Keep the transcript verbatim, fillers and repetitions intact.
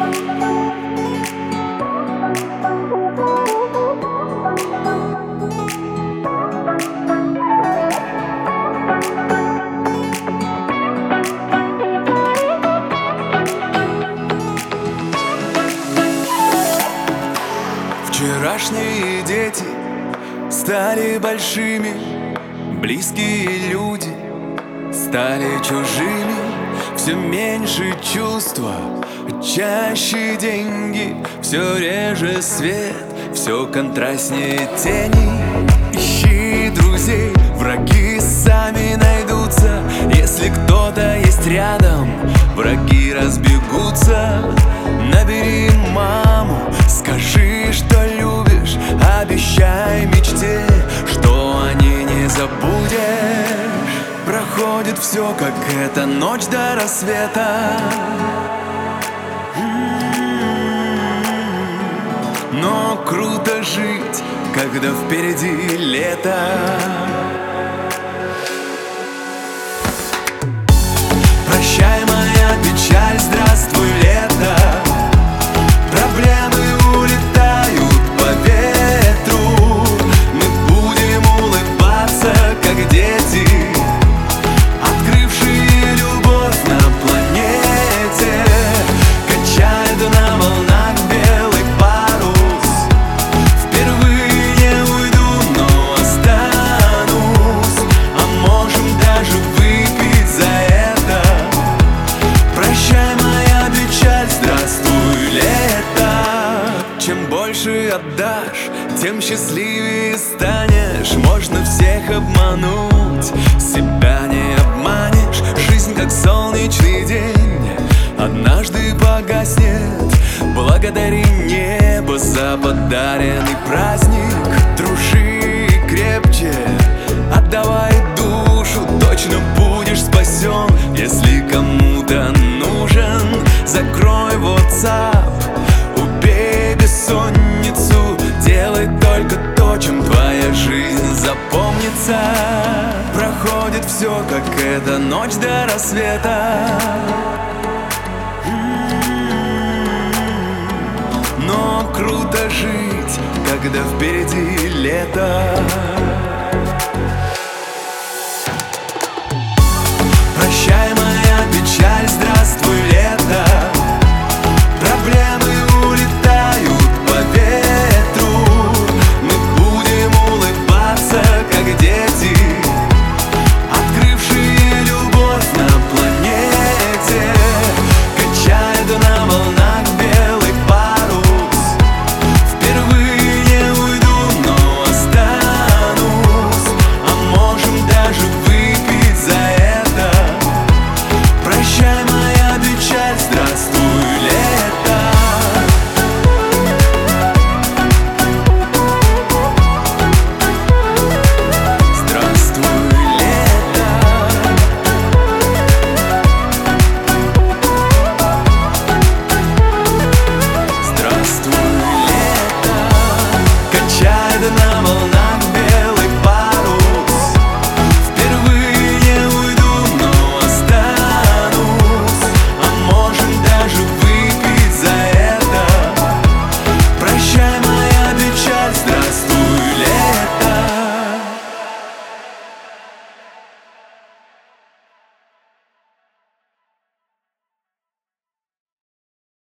Вчерашние дети стали большими, близкие люди стали чужими. Все меньше чувства, чаще деньги, все реже свет, все контрастнее тени. Ищи друзей, враги сами найдутся. Если кто-то есть рядом, враги разбегутся. Набери маму, скажи, что любишь, обещай мечте, что о ней не забудешь. Проходит все, как эта ночь до рассвета. Но круто жить, когда впереди лето. Прощай, моя печаль, здравствуй, лето. Проблемы улетают по ветру. Мы будем улыбаться, как дети, открывшие любовь на планете. Качают на волнах белый парус. Впервые не уйду, но останусь. А можем даже выпить за это. Прощай, моя печаль, здравствуй, лето. Чем больше отдашь, тем счастливее станешь. Можно всех обмануть, себя не обманешь. Жизнь как солнечный день, однажды погаснет. Благодари небо за подаренный праздник. Дружи крепче, отдавай душу, точно будешь спасен. Если кому-то нужен, закрой WhatsApp, убей бессонницу. Делай только то, чем твоя жизнь запомнится. Проходит все, как эта ночь до рассвета. Но круто жить, когда впереди лето.